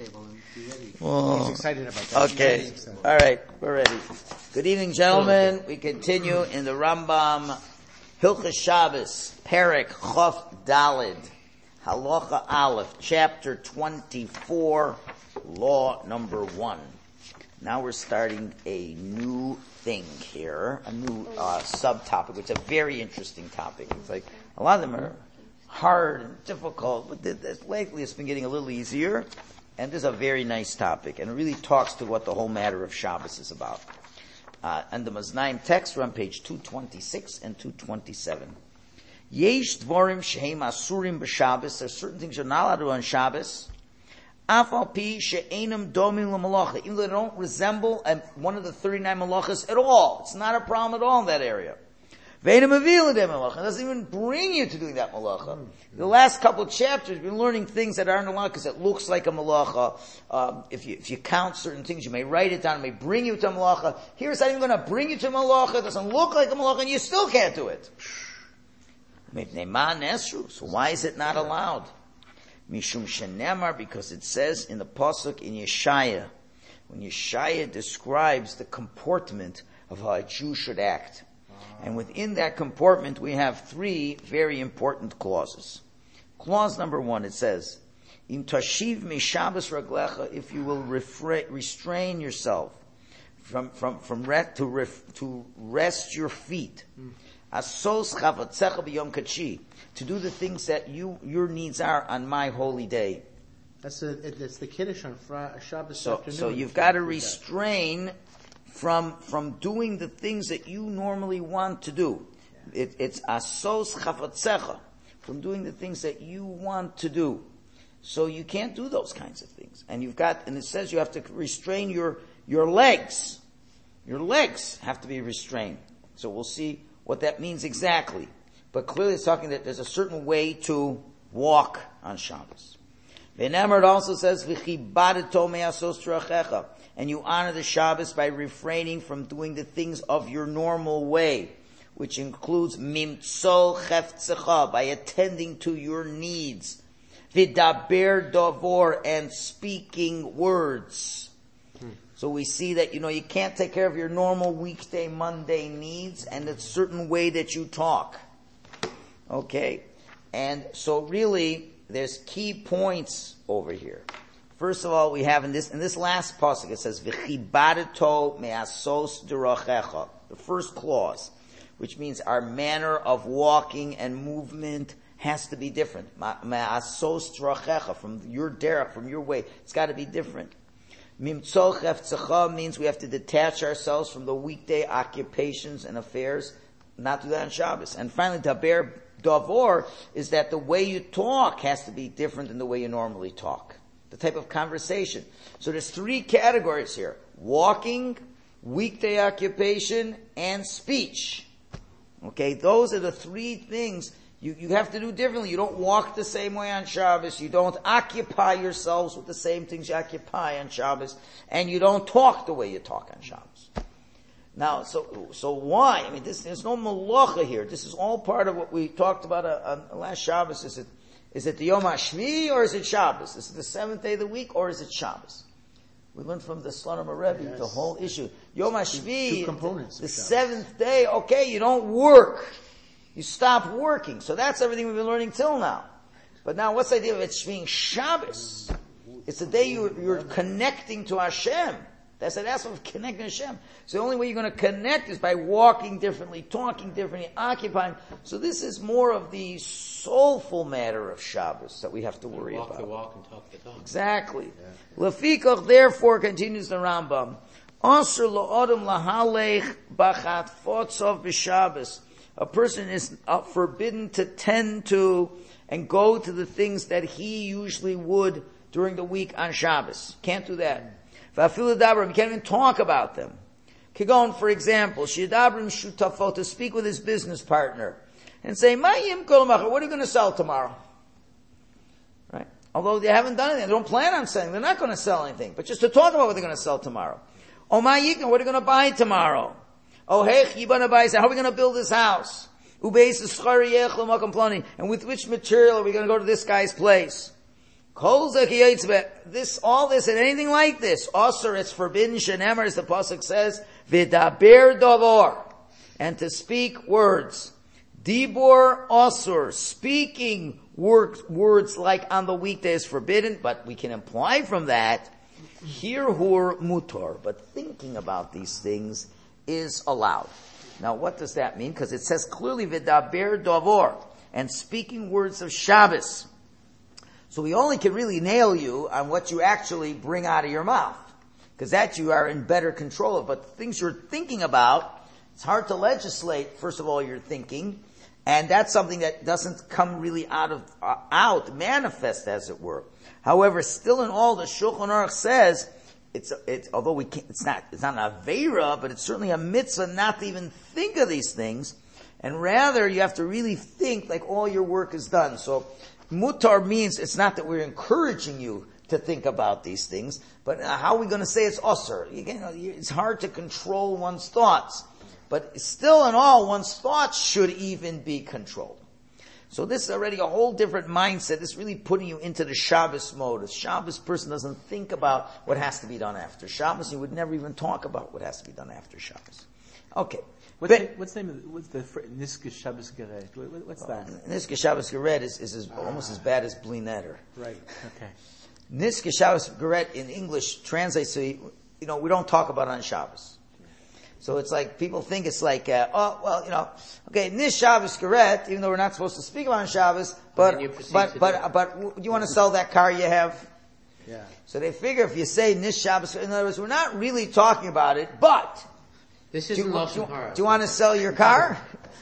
table and be ready. Oh. He's excited about that. Okay. All right. We're ready. Good evening, gentlemen. We continue in the Rambam, Hilchos Shabbos, Perek Chof Dalid, Halacha Aleph, chapter 24, law number 1. Now we're starting a new thing here, a new subtopic, which is a very interesting topic. It's like a lot of them are hard and difficult, but lately it's been getting a little easier. And this is a very nice topic, and it really talks to what the whole matter of Shabbos is about. And the Maznaim text are on page 226 and 227. Yesh dvorim shehem asurim b'Shabbos. There are certain things you're not allowed to do on Shabbos. Afal pi she'enam domim l'malacha. Even though they don't resemble one of the 39 malachas at all. It's not a problem at all in that area. Ve'enam avil l'dem malacha. It doesn't even bring you to doing that malacha. The last couple of chapters, we've been learning things that aren't allowed because it looks like a malacha. If you count certain things, you may write it down, it may bring you to a malacha. Here it's not even going to bring you to a malacha. It doesn't look like a malacha, and you still can't do it. So why is it not allowed? Mishum shenemar, because it says in the pasuk in Yeshaya, when Yeshaya describes the comportment of how a Jew should act. And within that comportment, we have 3 very important clauses. Clause number 1, it says, "Im tashiv mishabas raglecha," if you will restrain yourself to rest your feet, asos chavatzecha b'yom kachi, to do the things that your needs are on my holy day. That's the Kiddush on Shabbos afternoon. So you've got to restrain from doing the things that you normally want to do. It's asos chavatzecha, from doing the things that you want to do. So you can't do those kinds of things. And it says you have to restrain your legs. Your legs have to be restrained. So we'll see what that means exactly. But clearly it's talking that there's a certain way to walk on Shabbos. V'nemer, it also says, "V'chibadato me'asos terachecha," and you honor the Shabbos by refraining from doing the things of your normal way, which includes mimtso cheftzecha, by attending to your needs, v'daber davor, and speaking words. So we see that, you can't take care of your normal weekday, Monday needs, and it's a certain way that you talk. Okay? And so really, there's key points over here. First of all, we have in this last pasuk, it says, "V'chibadato me'asos derachecha," the first clause, which means our manner of walking and movement has to be different. Me'asos derachecha, from your derech, from your way, it's got to be different. Mimtzo cheftzecha means we have to detach ourselves from the weekday occupations and affairs, not do that on Shabbos. And finally, daber davor is that the way you talk has to be different than the way you normally talk. The type of conversation. So there's 3 categories here: walking, weekday occupation, and speech. Okay, those are the 3 things you have to do differently. You don't walk the same way on Shabbos. You don't occupy yourselves with the same things you occupy on Shabbos. And you don't talk the way you talk on Shabbos. Now, so why? I mean, there's no malacha here. This is all part of what we talked about on last Shabbos. Is it the Yom HaShvi or is it Shabbos? Is it the 7th day of the week or is it Shabbos? We learned from the Slonim Rebbe the whole issue. Yom HaShvi, the 7th day, okay, you don't work. You stop working. So that's everything we've been learning till now. But now what's the idea of it being Shabbos? It's the day you're connecting to Hashem. That's what connecting to Hashem. So the only way you're going to connect is by walking differently, talking differently, occupying. So this is more of the soulful matter of Shabbos that we have to worry about. Walk the walk and talk the talk. Exactly. Lefikach, therefore, continues the Rambam, Asr la'adam lahalech b'chatfotzov b'Shabbos. A person is forbidden to tend to and go to the things that he usually would during the week on Shabbos. Can't do that. V'afilu dabram, you can't even talk about them. Kigon, for example, shidabrim shutafo, to speak with his business partner and say, Ma'yim kol machar, what are you going to sell tomorrow? Right? Although they haven't done anything, they don't plan on selling, they're not going to sell anything, but just to talk about what they're going to sell tomorrow. Oh ma'yikin, what are you going to buy tomorrow? Oh hey, yibana bayis, how are we going to build this house? Ubeis schari yechel makam plani, and with which material are we going to go to this guy's place? This, all this, and anything like this, osir, it's forbidden, shenemar, as the pasuk says, v'daber davor, and to speak words. Dibor osur, speaking words like on the weekday is forbidden, but we can imply from that, hirhur mutar, but thinking about these things is allowed. Now what does that mean? Because it says clearly v'daber davor, and speaking words of Shabbos. So we only can really nail you on what you actually bring out of your mouth. Because that you are in better control of. But the things you're thinking about, it's hard to legislate, first of all, your thinking. And that's something that doesn't come really manifest as it were. However, still in all, the Shulchan Aruch says, although it's not an Aveira, but it's certainly a mitzvah not to even think of these things. And rather, you have to really think like all your work is done. So, mutar means it's not that we're encouraging you to think about these things, but how are we going to say it's osir? It's hard to control one's thoughts. But still in all, one's thoughts should even be controlled. So this is already a whole different mindset. This is really putting you into the Shabbos mode. A Shabbos person doesn't think about what has to be done after Shabbos. He would never even talk about what has to be done after Shabbos. Okay. What's the Niska Shabbos Geret? What's that? Niska Shabbos Geret is almost as bad as Bli Neder. Right. Okay. Niska Shabbos Geret in English translates to, we don't talk about it on Shabbos. So it's like, people think it's like, Nis Shabbos Geret, even though we're not supposed to speak about on Shabbos, but you want to sell that car you have? Yeah. So they figure if you say Nis Shabbos, in other words, we're not really talking about it, but this is Lashon Hara. Do you want to sell your car?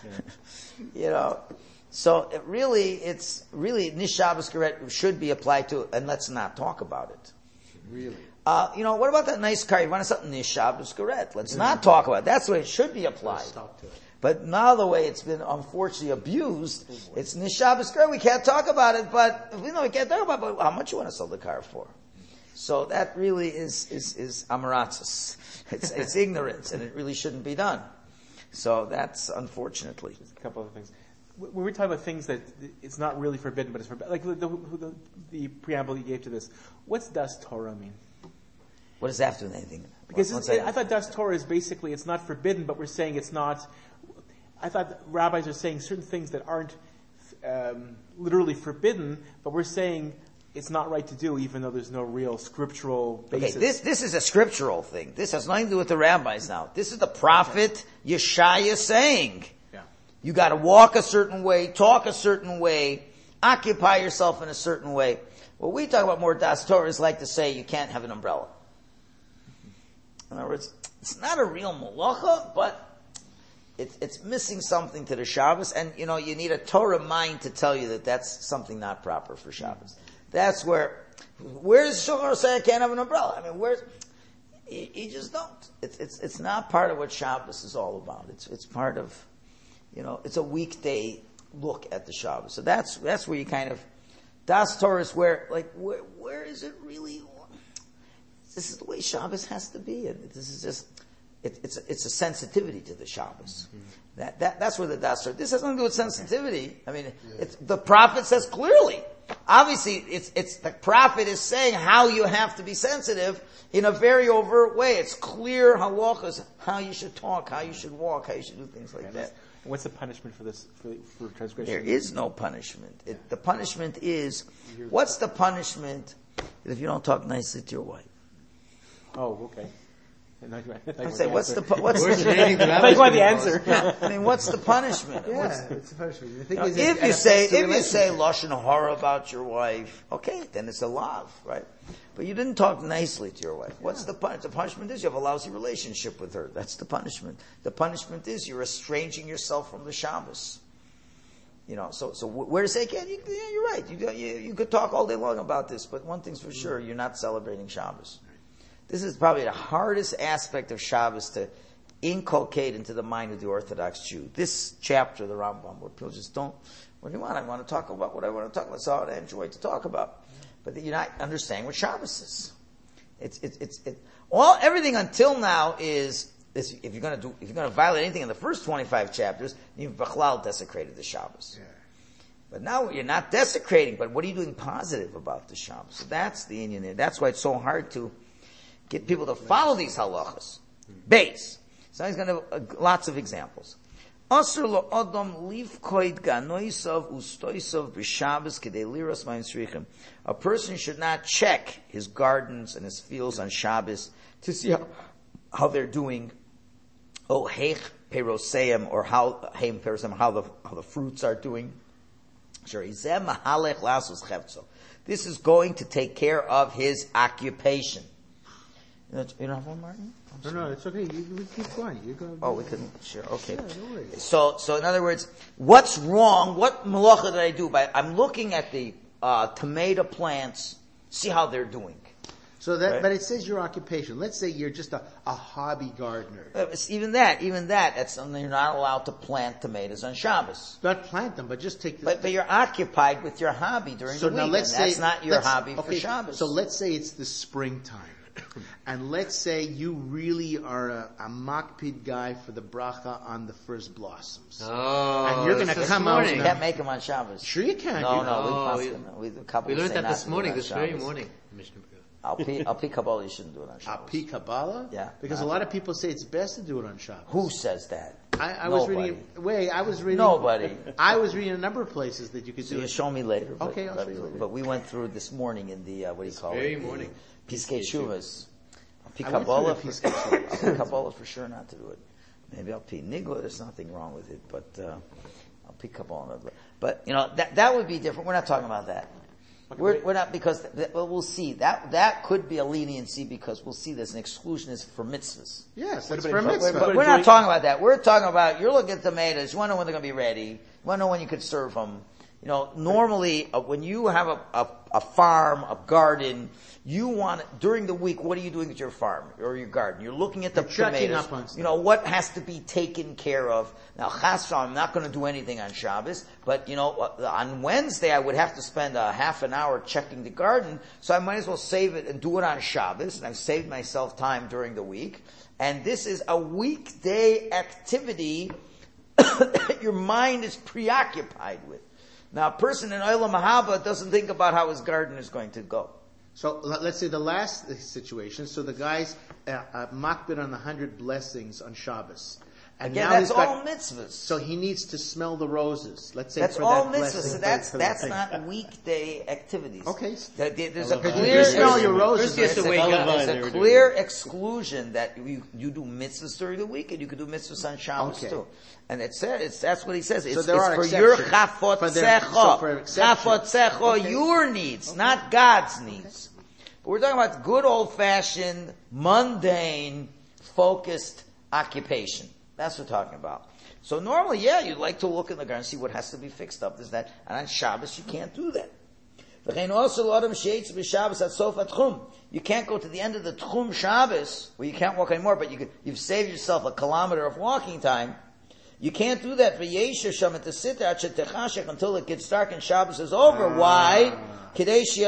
So it really, Nis Shabbos Geret should be applied to, and let's not talk about it. Really? What about that nice car? You want to sell Nis Shabbos Geret? Let's not talk about it. That's the way it should be applied. But now the way it's been unfortunately abused, it's Nis Shabbos Geret. We can't talk about it, but we can't talk about it, but how much you want to sell the car for? So that really is amaratzis. It's ignorance, and it really shouldn't be done. So that's unfortunately. Just a couple of things. When we're talking about things that it's not really forbidden, but it's forbidden, like the preamble you gave to this, what's Das Torah mean? What does that have to do with anything? Because I thought Das Torah is basically, it's not forbidden, but we're saying it's not. I thought rabbis are saying certain things that aren't literally forbidden, but we're saying it's not right to do, even though there's no real scriptural basis. Okay, this is a scriptural thing. This has nothing to do with the rabbis now. This is the prophet Yeshaya saying, you got to walk a certain way, talk a certain way, occupy yourself in a certain way. What we talk about more Das Torah is like to say you can't have an umbrella. In other words, it's not a real malacha, but it's missing something to the Shabbos, and you need a Torah mind to tell you that that's something not proper for Shabbos. That's where's Shulchan say I can't have an umbrella? I mean, you just don't. It's not part of what Shabbos is all about. It's part of, it's a weekday look at the Shabbos. So that's where you kind of, Das Torah is where is it really? This is the way Shabbos has to be, and this is just, it's a sensitivity to the Shabbos. Mm-hmm. That's where the Das Torah. This has nothing to do with sensitivity. I mean, the prophet says clearly. Obviously, it's the prophet is saying how you have to be sensitive in a very overt way. It's clear halachas, how you should talk, how you should walk, how you should do things like that. What's the punishment for this, for transgression? There is no punishment. The punishment is, what's the punishment if you don't talk nicely to your wife? Oh, okay. I say, what's the answer? I mean, what's the punishment? It's a punishment. If you say lashon hara about your wife, okay, then it's a lav, right? But you didn't talk nicely to your wife. What's the punishment? The punishment is you have a lousy relationship with her. That's the punishment. The punishment is you're estranging yourself from the Shabbos. So where to say, you're right. You could talk all day long about this, but one thing's for sure, you're not celebrating Shabbos. This is probably the hardest aspect of Shabbos to inculcate into the mind of the Orthodox Jew. This chapter of the Rambam, where people just don't, what do you want? I want to talk about what I want to talk about. That's all I enjoy to talk about. But you're not understanding what Shabbos is. Everything until now is, if you're going to violate anything in the first 25 chapters, you've Bechlal desecrated the Shabbos. But now you're not desecrating, but what are you doing positive about the Shabbos? So that's the Indian there. That's why it's so hard to get people to follow these halachas. Base. So he's going to have lots of examples. Asur lo adam livkoid ganoisav ustoisav b'Shabbos kedei liras ma'in srichim. A person should not check his gardens and his fields on Shabbos to see how they're doing. Oh, heich peroseim, or how heim peroseim, how the fruits are doing. This is going to take care of his occupation. You don't have one, Martin? No, it's okay. We keep going. You go. Oh, we couldn't share. Okay. Yeah, no worries. So in other words, what's wrong? What malacha did I do? I'm looking at the tomato plants, see how they're doing. So that, right? But it says your occupation. Let's say you're just a hobby gardener. Even that's something you're not allowed to plant tomatoes on Shabbos. Not plant them, but just take. But you're occupied with your hobby during the week. Now let's say that's not your hobby for Shabbos. So let's say it's the springtime. And let's say you really are a makpid guy for the bracha on the first blossoms. Oh, and you're going to come out. You can't make them on Shabbos. Sure you can. We learned that this morning, this very morning. Al Pi Kabbalah, you shouldn't do it on Shabbos. Al Pi Kabbalah? Yeah. Because a lot of people say it's best to do it on Shabbos. Who says that? I was reading. Nobody. I was reading a number of places that you could do it. You show me later. Okay, I'll show you later. But we went through this morning in the, what do you call it? Very morning. Piskei Shuvas. Al Pi Kabbalah. Al Pi Kabbalah for sure not to do it. Maybe Al Pi Nigla, there's nothing wrong with it, but Al Pi Kabbalah. But, that would be different. We're not talking about that. We're not, because, we'll see. That could be a leniency, because we'll see there's an exclusionist for mitzvahs. Yes, that's for mitzvahs. But we're not talking about that. We're talking about, you're looking at tomatoes, you want to know when they're going to be ready, you want to know when you could serve them. Normally, when you have a farm, a garden, you want, during the week, what are you doing with your farm or your garden? You're looking at the tomatoes. Up on stuff. What has to be taken care of. Now, chas I'm not going to do anything on Shabbos, but on Wednesday I would have to spend a half an hour checking the garden, so I might as well save it and do it on Shabbos, and I've saved myself time during the week. And this is a weekday activity that your mind is preoccupied with. Now, a person in Olam Haba doesn't think about how his garden is going to go. So let's say the last situation. So the guy's makbid on 100 blessings on Shabbos. And again, now that's all mitzvahs. So he needs to smell the roses. Let's say that's for all that mitzvahs. blessing. So that's not weekday activities. Okay. There's a clear. You smell your roses. There's a clear exclusion that you do mitzvahs during the week, and you can do mitzvahs on Shabbos too. And that's what he says. It's for your chafotzecho, your needs, not God's needs. But we're talking about good old-fashioned, mundane, focused occupation. That's what we're talking about. So normally, you'd like to look in the garden and see what has to be fixed up. There's that. And on Shabbos, you can't do that. You can't go to the end of the Tchum Shabbos, where you can't walk anymore, but you've saved yourself a kilometer of walking time. You can't do that until it gets dark and Shabbos is over. Why? So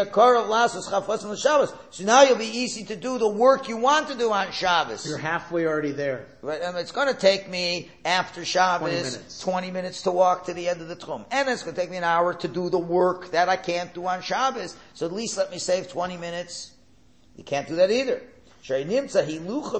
now you'll be easy to do the work you want to do on Shabbos. You're halfway already there. Right? And it's going to take me, after Shabbos, 20 minutes to walk to the end of the Tchum. And it's going to take me an hour to do the work that I can't do on Shabbos. So at least let me save 20 minutes. You can't do that either. Because now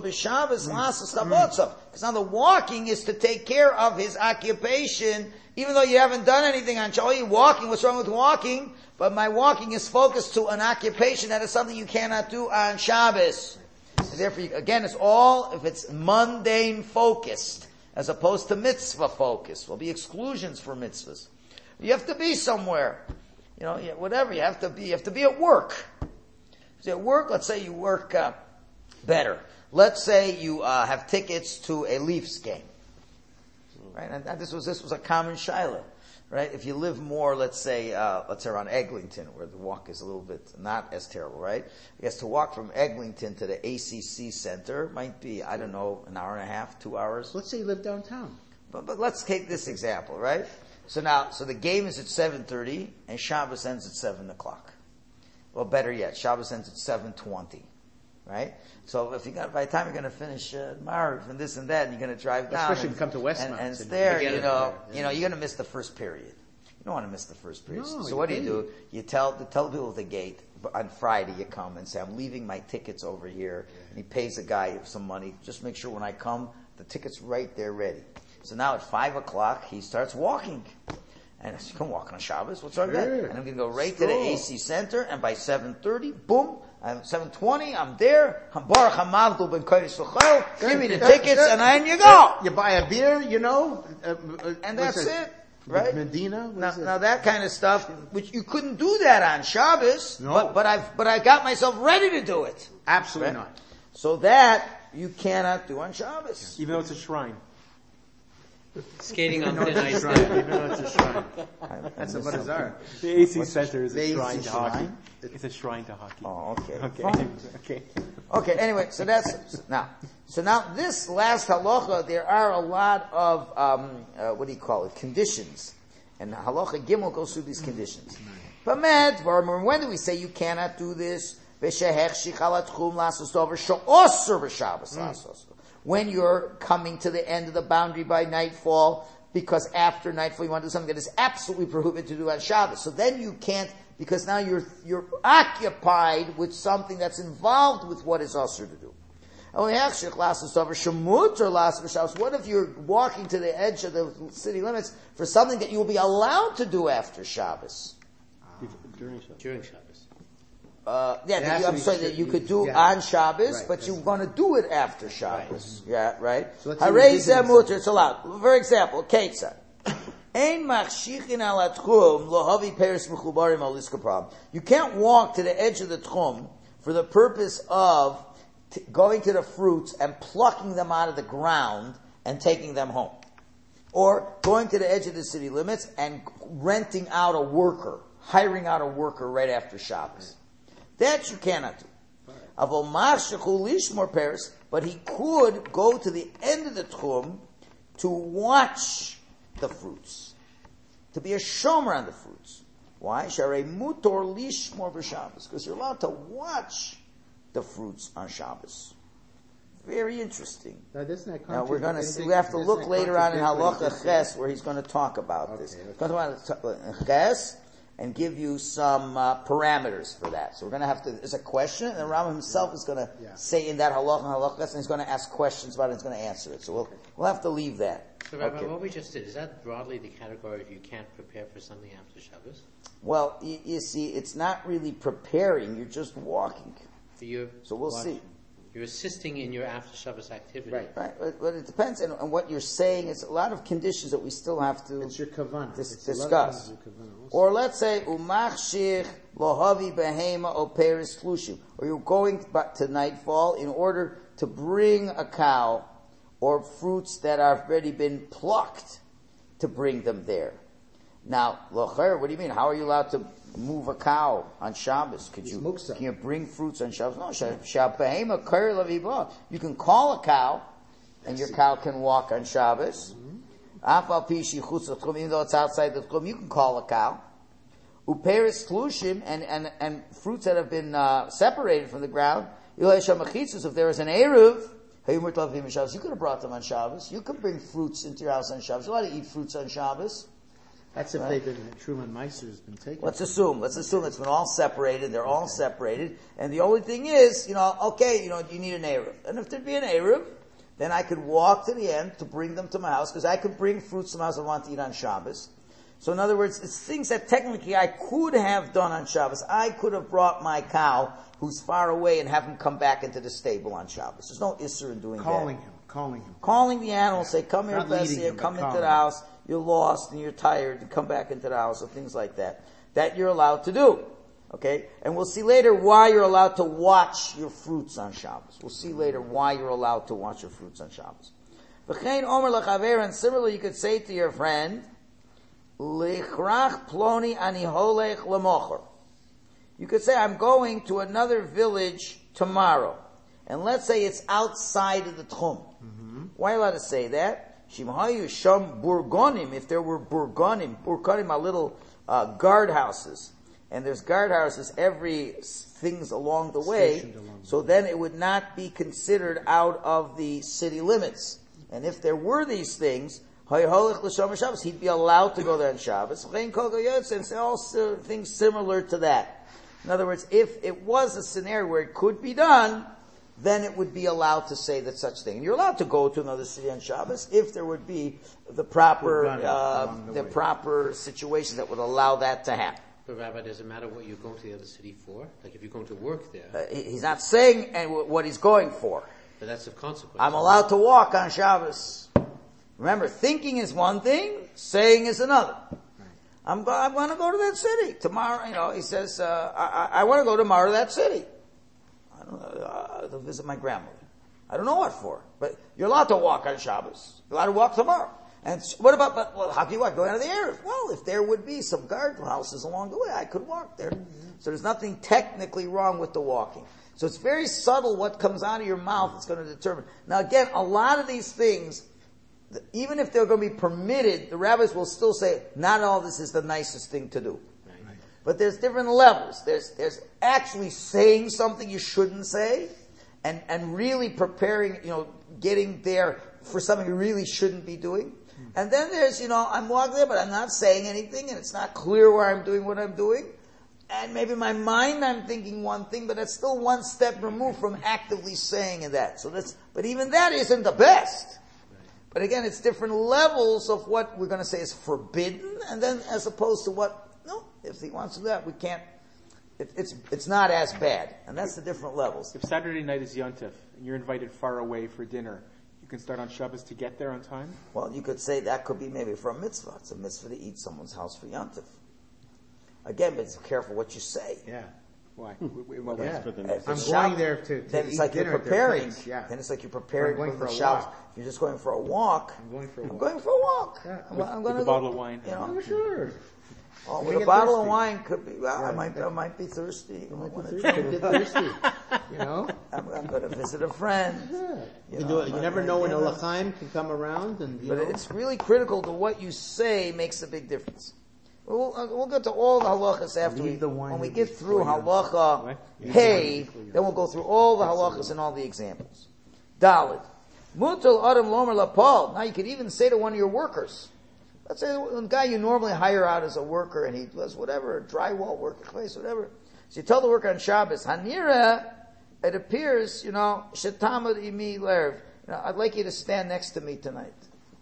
the walking is to take care of his occupation, even though you haven't done anything on Shabbos. Oh, you're walking, what's wrong with walking? But my walking is focused to an occupation that is something you cannot do on Shabbos. And therefore, again, it's all, if it's mundane focused, as opposed to mitzvah focused. There'll be exclusions for mitzvahs. You have to be somewhere. Whatever, you have to be at work. So at work, let's say you work, better. Let's say you have tickets to a Leafs game, right? And this was a common shaila, right? If you live more, let's say around Eglinton, where the walk is a little bit not as terrible, right? I guess to walk from Eglinton to the ACC Center might be, I don't know, an hour and a half, 2 hours. Let's say you live downtown. But let's take this example, right? So the game is at 7:30 and Shabbos ends at 7 o'clock. Well, better yet, Shabbos ends at 7:20. Right? So by the time you're going to finish Maariv and this and that, and you're going to drive down, especially if you come to Westmount, and it's there, you're going to miss the first period. You don't want to miss the first priest. No, so what do? You tell the people at the gate, on Friday you come and say, I'm leaving my tickets over here. And he pays a guy some money. Just make sure when I come, the ticket's right there ready. So now at 5 o'clock, he starts walking. And I said, come walk on Shabbos. What's wrong with that? And I'm going to go right to the AC Center. And by 7:30, boom, 7:20, I'm there. Baruch HaMavdul Ben Kodesh L'Chol. Give me the tickets and then you go. You buy a beer, And that's it. Right? Medina? Now that kind of stuff, which you couldn't do that on Shabbos, No. but I got myself ready to do it. Absolutely Right? not. So that you cannot do on Shabbos. Even though it's a shrine. Skating on thin ice Shrine, there. even though it's a shrine. That's a Barazar. The AC Center is The a shrine AC to hockey. shrine? It's a shrine to hockey. Oh, okay. Okay. Fine. Okay. Okay, anyway, so now this last halacha, there are a lot of, conditions. And halacha Gimel goes through these conditions. But when do we say you cannot do this? When you're coming to the end of the boundary by nightfall, because after nightfall you want to do something that is absolutely prohibited to do on Shabbos. So then you can't, because now you're occupied with something that's involved with what is usher to do. What if you're walking to the edge of the city limits for something that you will be allowed to do after Shabbos? During Shabbos. During Shabbos. That you could do on Shabbos, Right, but you want to do it after Shabbos. Right. Yeah, right? So let's say we're digging Mutter, it's allowed. For example, Ketzah. Ein machshichin ala tchum lohavi peres mechubarim al iskapram. You can't walk to the edge of the tchum for the purpose of going to the fruits and plucking them out of the ground and taking them home. Or going to the edge of the city limits and renting out a worker, hiring out a worker right after Shabbos. That you cannot do. Avol machshachu lishmor peres, but he could go to the end of the tchum to watch the fruits, to be a shomer on the fruits. Why? Sharei mutor lishmor b'Shabbos, because you're allowed to watch the fruits on Shabbos. Very interesting. Now we're going to see. We have to look later on in Halacha Ches where he's going to talk about this. He's going to talk about Ches and give you some parameters for that. So we're going to have to. There's a question, and the Rambam himself is going to say in that Halacha Ches, and he's going to ask questions about it. and He's going to answer it. So we'll have to leave that. So Rabbi, what we just did, is that broadly the category of you can't prepare for something after Shabbos? Well, you see, it's not really preparing. You're just walking. So we'll see. You're assisting in your after Shabbos activity. Right. But it depends on what you're saying. It's a lot of conditions that we still have to It's your kavanah. discuss. Or let's say, umachshich lohavi behema operis tlushim. Or you're going to nightfall in order to bring a cow or fruits that have already been plucked to bring them there. Now, locher, what do you mean? How are you allowed to move a cow on Shabbos? Can you bring fruits on Shabbos? No, you can call a cow, and your cow can walk on Shabbos. Even though it's outside the tchum, you can call a cow. Uperis tlushim, and fruits that have been separated from the ground. If there is an eruv, you could have brought them on Shabbos. You could bring fruits into your house on Shabbos. You're allowed to eat fruits on Shabbos. That's if they've been, Truman Meister has been taken. Let's assume it's been all separated, they're all separated, and the only thing is, you need an Eruv. And if there'd be an Eruv, then I could walk to the end to bring them to my house, because I could bring fruits to my house I want to eat on Shabbos. So in other words, it's things that technically I could have done on Shabbos. I could have brought my cow, who's far away, and have him come back into the stable on Shabbos. There's no Isser in doing that. Calling the animal, say, come here, Bessie, come into the house. You're lost and you're tired, and come back into the house, or things like that. That you're allowed to do. Okay? And we'll see later why you're allowed to watch your fruits on Shabbos. We'll see later why you're allowed to watch your fruits on Shabbos. And similarly, you could say to your friend, Lichrach ploni ani holech lemocher. You could say, I'm going to another village tomorrow. And let's say it's outside of the tchum. Mm-hmm. Why are you allowed to say that? Shimhayu sham burgonim, if there were burgonim are little guardhouses, and there's guardhouses every things along the way, so then it would not be considered out of the city limits. And if there were these things, He'd be allowed to go there on Shabbos. And all things similar to that. In other words, if it was a scenario where it could be done, then it would be allowed to say that such thing. And you're allowed to go to another city on Shabbos if there would be the proper situation that would allow that to happen. But Rabbi, does it matter what you're going to the other city for? Like if you're going to work there. He's not saying what he's going for. But that's of consequence. I'm allowed to walk on Shabbos. Remember, thinking is one thing, saying is another. I want to go to that city tomorrow. He says, I want to go tomorrow to that city. I don't know, to visit my grandmother. I don't know what for, but you're allowed to walk on Shabbos. You're allowed to walk tomorrow. And what about, how can you walk? Going out of the Erev? Well, if there would be some guardhouses along the way, I could walk there. So there's nothing technically wrong with the walking. So it's very subtle what comes out of your mouth that's going to determine. Now again, a lot of these things, even if they're going to be permitted, the rabbis will still say, not all this is the nicest thing to do. Right. But there's different levels. There's actually saying something you shouldn't say, and really preparing, getting there for something you really shouldn't be doing. And then there's, I'm walking there, but I'm not saying anything, and it's not clear where I'm doing what I'm doing. And maybe in my mind I'm thinking one thing, but that's still one step removed from actively saying that. But even that isn't the best. But again, it's different levels of what we're going to say is forbidden, and then as opposed to if he wants to do that, we can't, it's not as bad. And that's the different levels. If Saturday night is Yontif, and you're invited far away for dinner, you can start on Shabbos to get there on time? Well, you could say that could be maybe for a mitzvah. It's a mitzvah to eat someone's house for Yontif. Again, but it's careful what you say. Yeah. Why? I'm going there to then it's eat like dinner you're preparing. at their place. Then it's like you're preparing for the a Shabbos. walk. If you're just going for a walk. I'm going for a walk. Yeah. I'm going with to a bottle of wine. Sure. With a bottle of wine could be. Well, I might be thirsty. Get thirsty. I'm going to visit a friend. Yeah. You never know when a L'chaim can come around, but it's really critical to what you say makes a big difference. We'll get to all the halachas after when we get through halacha hey, then we'll go through all the halachas and all the examples. Daled. Mutal adam lomer lapal. Now you could even say to one of your workers. Let's say a guy you normally hire out as a worker and he does whatever, a drywall work, whatever. So you tell the worker on Shabbos, Hanira, it appears, shetamad imi lerv. I'd like you to stand next to me tonight.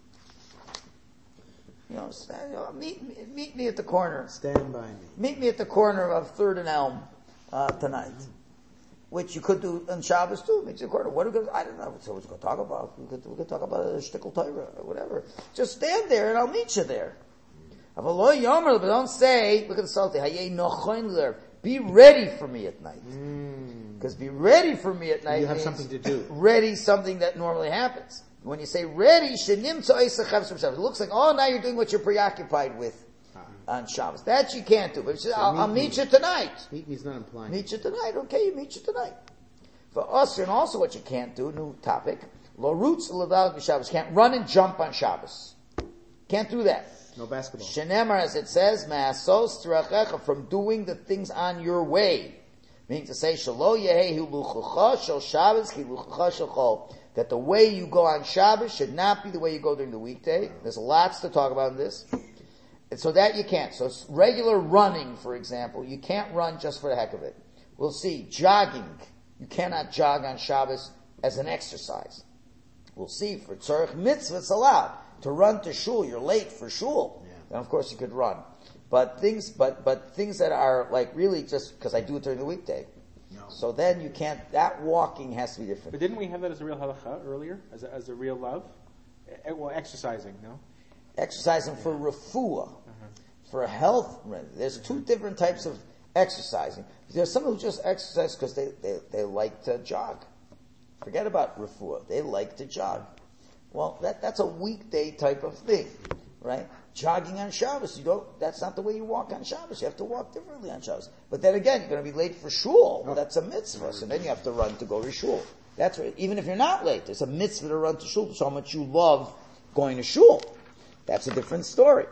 Meet me at the corner. Stand by me. Meet me at the corner of 3rd and Elm tonight. Which you could do on Shabbos too. Meet you at the corner. I don't know what we're going to talk about. We could talk about a shtickle Torah or whatever. Just stand there and I'll meet you there. But don't say, look at the salty, be ready for me at night. Because be ready for me at night you have something to do. Ready, something that normally happens. When you say ready, it looks like, now you're doing what you're preoccupied with on Shabbos. That you can't do. But you say, I'll meet you tonight. Meet me is not implying. Meet you tonight. Okay, you meet you tonight. For us, and also what you can't do, new topic, lo roots leval Shabbos. Can't run and jump on Shabbos. Can't do that. No basketball. Shenemar, as it says, ma'asos tirachecha, from doing the things on your way. Meaning to say, shalo yehehu luchucha shel Shabbos ki luchucha shel chol. That the way you go on Shabbos should not be the way you go during the weekday. There's lots to talk about in this. And so that you can't. So regular running, for example, you can't run just for the heck of it. We'll see. Jogging. You cannot jog on Shabbos as an exercise. We'll see. For tzarech mitzvah, it's allowed. To run to shul, you're late for shul. Yeah. Then of course you could run. But things that are like really just because I do it during the weekday. No. So then you can't, that walking has to be different. But didn't we have that as a real halacha earlier? As a real love? Well, exercising, no? Exercising for refuah, for health. There's 2 different types of exercising. There's some who just exercise because they like to jog. Forget about refuah. They like to jog. Well, that's a weekday type of thing, right? Jogging on Shabbos, that's not the way you walk on Shabbos. You have to walk differently on Shabbos. But then again, you're going to be late for shul. Well, that's a mitzvah. So then you have to run to go to shul. That's right. Even if you're not late, it's a mitzvah to run to shul. That's how much you love going to shul. That's a different story.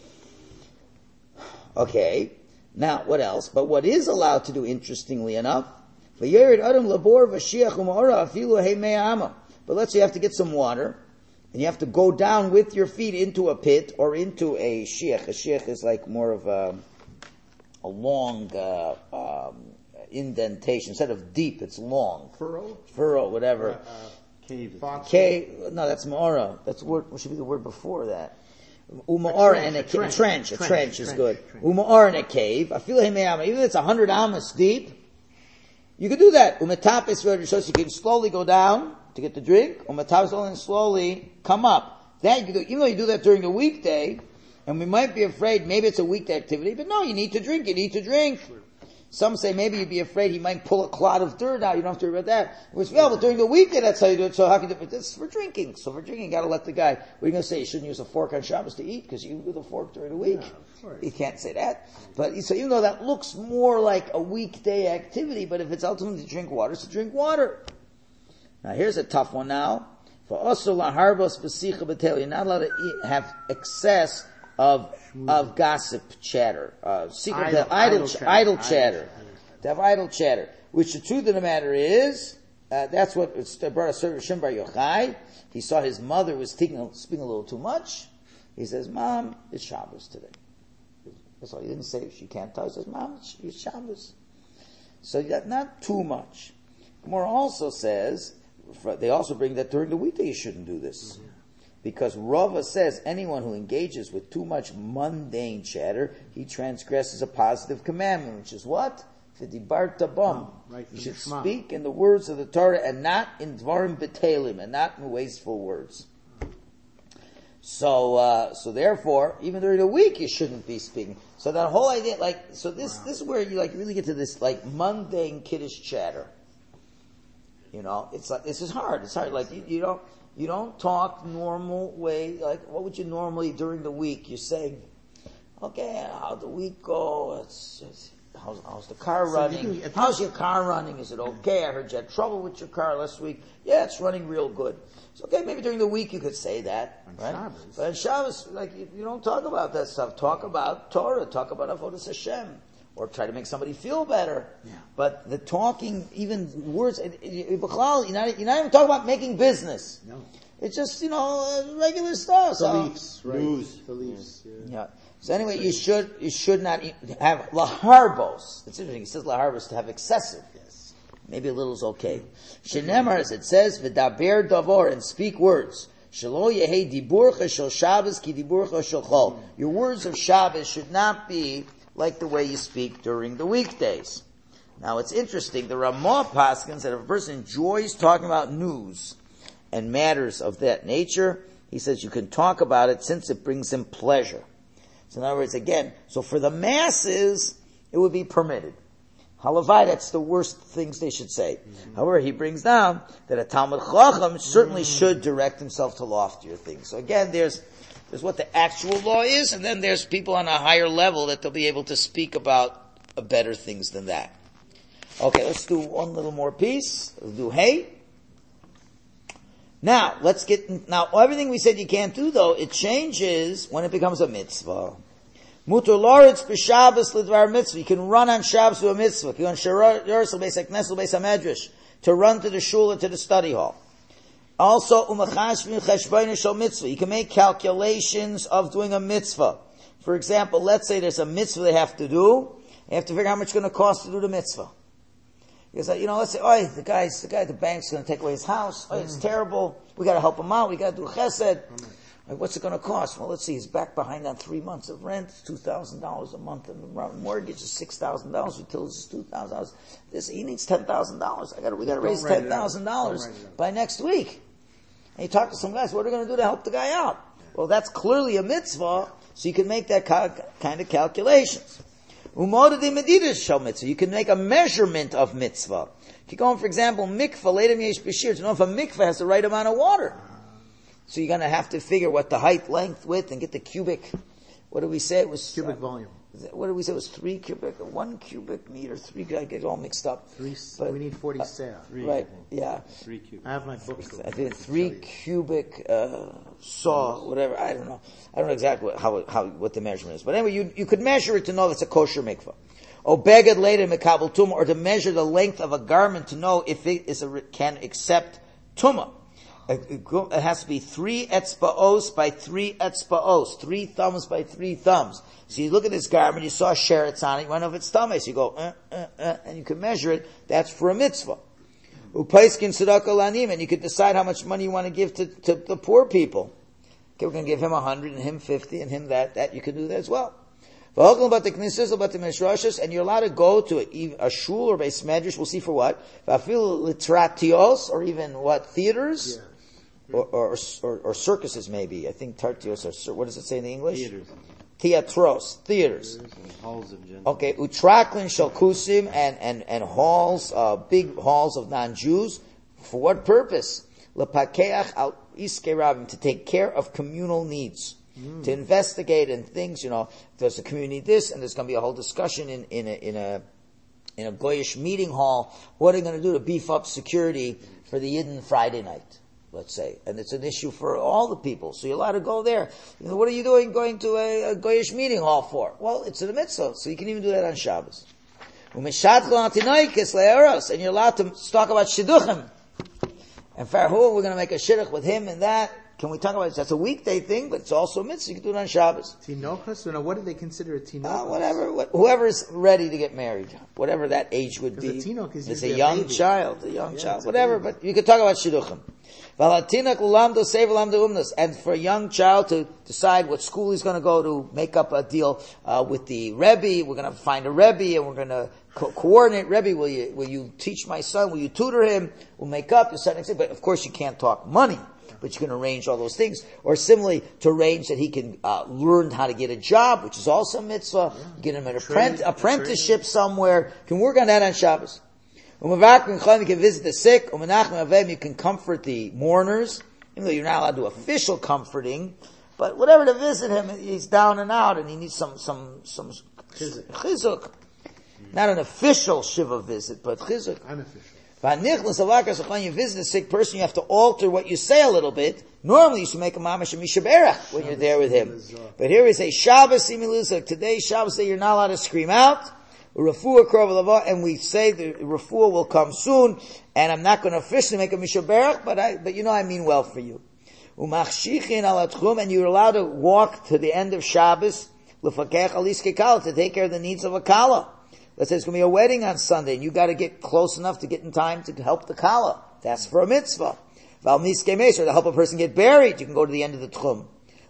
Okay. Now, what else? But what is allowed to do, interestingly enough, but let's say you have to get some water, and you have to go down with your feet into a pit or into a shiach. A shiach is like more of a long indentation. Instead of deep, it's long. Furrow, whatever. Cave. No, that's ma'ara. That's what should be the word before that. Uma'ara and a trench. A trench is good. Uma'ara in a cave. I feel even if it's 100 amas deep, you can do that. Umatapis rishos, you can slowly go down to get the drink. Umatapis and slowly come up. That you can do, even though you do that during the weekday, and we might be afraid maybe it's a weekday activity, but no, you need to drink. You need to drink. Some say maybe you'd be afraid he might pull a clod of dirt out. You don't have to worry about that. But during the weekday, that's how you do it. So how can you do it? This is for drinking. So for drinking, you gotta let the guy, what are you gonna say? You shouldn't use a fork on Shabbos to eat because you use a fork during the week. You can't say that. But, so even though that looks more like a weekday activity, but if it's ultimately to drink water, it's to drink water. Now here's a tough one now. For also laharbos b'sicha b'tel, you're not allowed to have excess of gossip chatter, idle chatter. To have idle chatter. Which the truth of the matter is, that's what brought a servant Shem Bar Yochai. He saw his mother was speaking a little too much. He says, Mom, it's Shabbos today. That's all. He didn't say she can't tell. He says, Mom, it's Shabbos. So not too much. Gemara also says, they also bring that during the weekday you shouldn't do this. Mm-hmm. Because Rava says anyone who engages with too much mundane chatter, he transgresses a positive commandment, which is what? V'dibarta bam. You should speak in the words of the Torah and not in dvarim betelim, and not in wasteful words. So therefore, even during the week, you shouldn't be speaking. So that whole idea, this is where you really get to this mundane kiddush chatter. It's like, this is hard. It's hard. You don't talk normal way. What would you normally during the week? You say, okay, how'd the week go? How's the car running? How's your car running? Is it okay? I heard you had trouble with your car last week. Yeah, it's running real good. So okay, maybe during the week you could say that, right? Shabbos. But on Shabbos, you don't talk about that stuff. Talk about Torah. Talk about Avodas Hashem. Or try to make somebody feel better. Yeah. But the talking, even words, you're not even talking about making business. No. It's just, regular stuff. Beliefs, right? News. Beliefs, yeah. So anyway, you should not have laharbos. It's interesting. He says laharbos to have excessive. Yes. Maybe a little is okay. Shenemar, as it says, v'daber davor, and speak words. Shelo yehei diburcha shel Shabbos ki diburcha shel chol. Your words of Shabbos should not be like the way you speak during the weekdays. Now it's interesting, the Ramah paskins that if a person enjoys talking about news and matters of that nature, he says you can talk about it since it brings him pleasure. So in other words, again, so for the masses, it would be permitted. Halavai, that's the worst things they should say. Mm-hmm. However, he brings down that a Talmud Chacham certainly should direct himself to loftier things. So again, there's what the actual law is, and then there's people on a higher level that they'll be able to speak about better things than that. Okay, let's do one little more piece. We'll do hey. Now, everything we said you can't do though, it changes when it becomes a mitzvah. Mutar loritz b'Shabbos l'dvar mitzvah. You can run on Shabbos to a mitzvah. You can yorsel beis haknesel beis hamedrash to run to the shul or to the study hall. Also, mitzvah. You can make calculations of doing a mitzvah. For example, let's say there's a mitzvah they have to do. You have to figure out how much it's going to cost to do the mitzvah. Because, let's say, the guy at the bank's going to take away his house. It's terrible. We got to help him out. We got to do chesed. What's it going to cost? Well, let's see. He's back behind on 3 months of rent. It's $2,000 a month, and the mortgage is $6,000. Utilities is $2,000. He needs $10,000. We got to raise $10,000 by next week. And you talk to some guys, what are we going to do to help the guy out? Well, that's clearly a mitzvah, so you can make that kind of calculations. You can make a measurement of mitzvah. If you go on, for example, mikvah, later yesh b'shir, to know if a mikvah has the right amount of water. So you're going to have to figure what the height, length, width, and get the cubic. What did we say? It was cubic volume. What did we say? It was 3 cubic, 1 cubic meter, 3. I get it all mixed up. We need 40 seah. Right? Yeah. 3 cubic. I have my books. I think 3 cubic saw, whatever. I don't know exactly what the measurement is. But anyway, you could measure it to know it's a kosher mikvah. Or beged later mekabel tumah, or to measure the length of a garment to know if it can accept tumah. It has to be 3 etzba'os by 3 etzba'os, 3 thumbs by 3 thumbs. So you look at this garment, you saw sheretz on it, you want to know if it's tameis. You go, and you can measure it. That's for a mitzvah. Upaiskin tzedakah lanim, and you can decide how much money you want to give to the poor people. Okay, we're going to give him 100 and him 50 and him that you can do that as well. And you're allowed to go to a shul or beis medrash. We'll see for what. Or even what, theaters? Yeah. Or circuses maybe. I think tartios are, what does it say in the English? Theaters. Theatros, theaters. Halls of gentlemen. Okay, utraklin shalkusim and halls, big halls of non-Jews. For what purpose? Lepakeach al iske rabim, to take care of communal needs. To investigate and things, there's a community this, and there's going to be a whole discussion in a goyish meeting hall. What are they going to do to beef up security for the Yidden Friday night, let's say? And it's an issue for all the people, so you're allowed to go there. What are you doing going to a goyish meeting hall for? Well, it's a mitzvah, so you can even do that on Shabbos. And you're allowed to talk about shidduchim. And Farhu, we're going to make a shidduch with him and that. Can we talk about it? That's a weekday thing, but it's also a mitzvah. You can do it on Shabbos. Tinochos? Or no, what do they consider a tinochos? Whoever's ready to get married, whatever that age would be. It's a young child, whatever. But you can talk about shidduchim. And for a young child to decide what school he's going to go to, make up a deal with the Rebbe. We're going to find a Rebbe, and we're going to coordinate. Rebbe, will you teach my son? Will you tutor him? We'll make up. But of course, you can't talk money. But you can arrange all those things. Or similarly, to arrange that he can learn how to get a job, which is also a mitzvah. Get him an apprenticeship somewhere. You can work on that on Shabbos. You can visit the sick. You can comfort the mourners. Even though you're not allowed to do official comforting. But whatever, to visit him, he's down and out and he needs some chizuk. Not an official Shiva visit, but chizuk. Unofficial. When you visit a sick person, you have to alter what you say a little bit. Normally you should make a mamash and mishaberach when you're there with him. But here we say, Shabbos imiluzak. Today, Shabbos, you're not allowed to scream out. And we say the refuah will come soon, and I'm not going to officially make a mishaberach, but I mean well for you. And you're allowed to walk to the end of Shabbos, to take care of the needs of a kala. Let's say it's going to be a wedding on Sunday, and you got to get close enough to get in time to help the kala. That's for a mitzvah. Or to help a person get buried, you can go to the end of the tchum.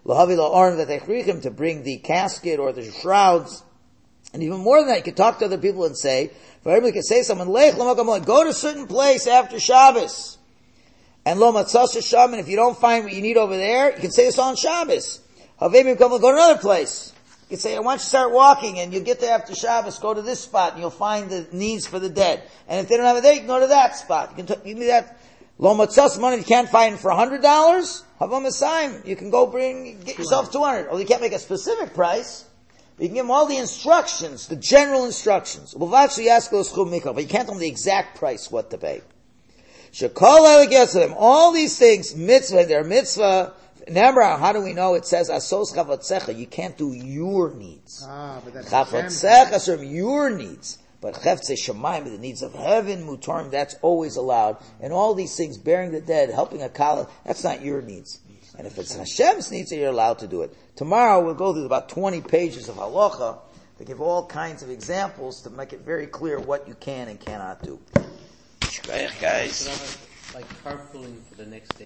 To bring the casket or the shrouds. And even more than that, you can talk to other people and say, for everybody can say to someone, go to a certain place after Shabbos. And and if you don't find what you need over there, you can say this on Shabbos. Go to another place. You can say, why don't you start walking and you'll get there after Shabbos, go to this spot and you'll find the needs for the dead. And if they don't have it there, you can go to that spot. You can give me that lo matzos money you can't find for $100. Havam Asayim, you can go get yourself $200. Or you can't make a specific price. But you can give them all the instructions, the general instructions. But you can't tell them the exact price what to pay. All these things, mitzvah, they're mitzvah. Remember, how do we know it says asos chavatzecha? You can't do your needs. But that's chavatzecha serve your needs, but cheftzei shamayim, the needs of heaven, mutarim, that's always allowed. And all these things, burying the dead, helping a kala, that's not your needs. And if it's Hashem's needs, you're allowed to do it. Tomorrow we'll go through about 20 pages of halacha to give all kinds of examples to make it very clear what you can and cannot do. Guys. Like carpooling for the next day.